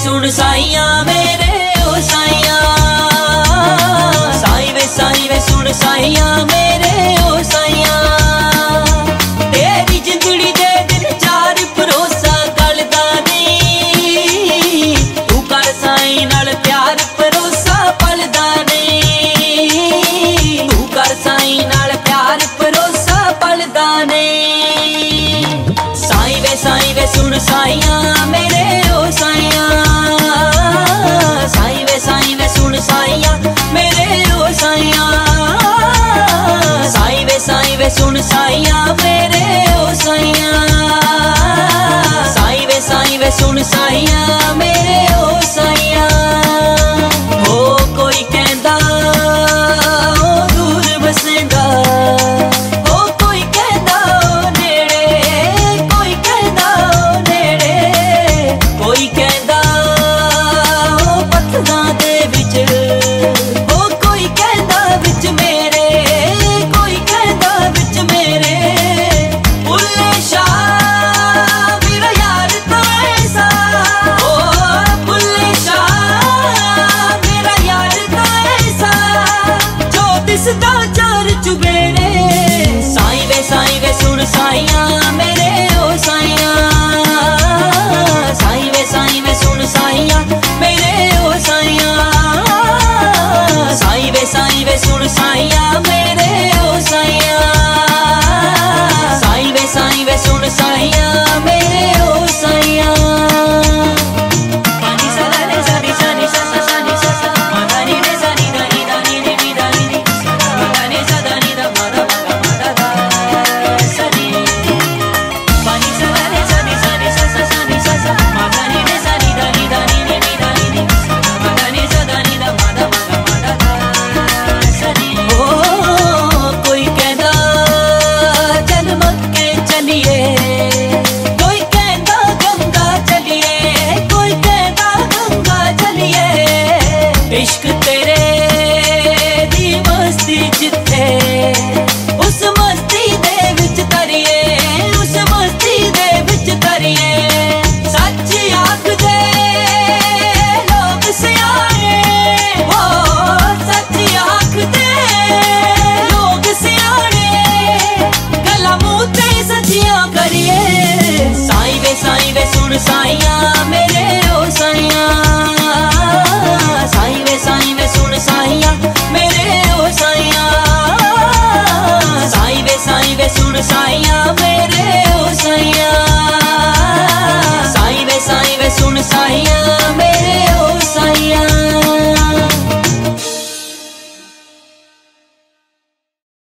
सुन साइया मेरे ओ साइया, साई वे सुन साइया मेरे ओ साइया। तेरी जिंदड़ी दे दिन चार भरोसा गलदा नहीं, तू कर साई नाल प्यार भरोसा पलदा नहीं, तू कर साई नाल प्यार भरोसा पलदा नहीं। साई वे सुन साइया मेरे ओ साइया, साई वे सुन साइया मेरे ओ साइया, साई वे सुन साइया मेरे ओ साइया, साई वे सुन साइया मेरे ओ साइया। हो कोई कहंदा ओ दूर बसेंदा, हो कोई कहंदा ओ नेड़े, कोई कहंदा ओ नेड़े, कोई कहंदा ओ पत्थरां दे विच, हो कोई कहंदा विच मेरे, कोई कहंदा विच मेरे। भुल्ले शाह मेरा यार तां ऐसा, ओ भुल्ले शाह मेरा यार तां ऐसा, जो दिसदा चार चुबेरे। साई वे सुन साइया मेरे ओ साइया, साई वे सुन साइया मेरे ओ साइया, साई वे सुन साइया मेरे ओ साइया, साई वे सुन साइया